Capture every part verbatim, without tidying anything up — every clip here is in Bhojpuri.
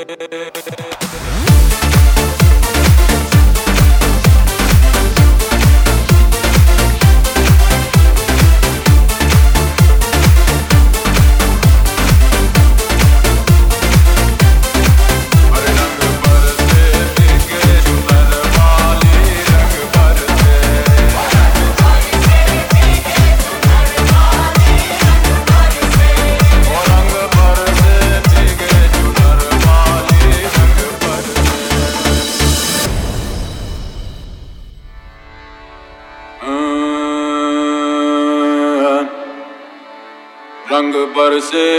रंग बरसे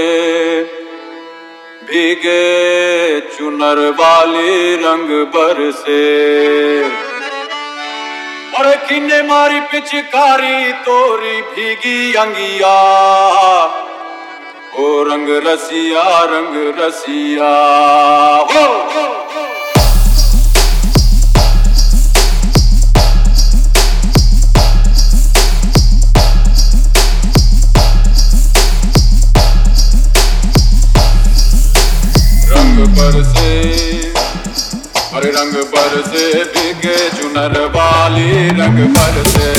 भीगे चुनर वाली रंग बरसे और किन्ने मारी पिचकारी तोरी भीगी अंगिया ओ रंग रसिया रंग रसिया हो, हो। रंग बरसे अरे रंग बरसे भीगे चुनर वाली रंग बरसे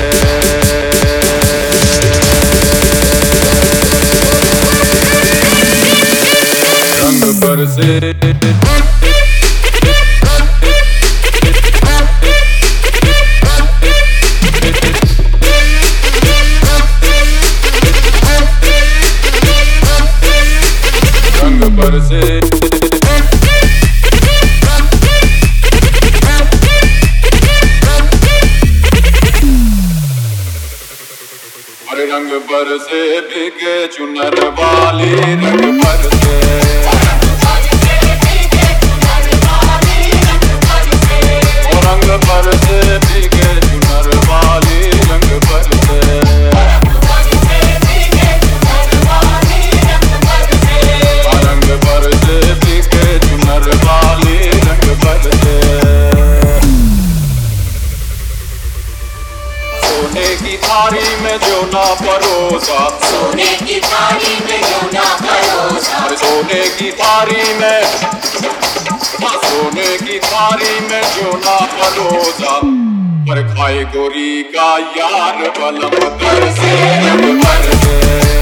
रंग बरसे रंग बरसे अरे रंग बरसे भीगे चुनर वाली रंग बरसे ओ रंग बरसे भीगे चुनर वाली रंग बरसे रंग बरसे भीगे चुनर वाली रंग बरसे सोने की थारी में जो ना परोसा सोने की थारी में जो ना परोसा अरे सोने की थारी में सोने की थारी में जो ना परोसा पर खाए गोरी का यार बलम तरसे रंग बरसे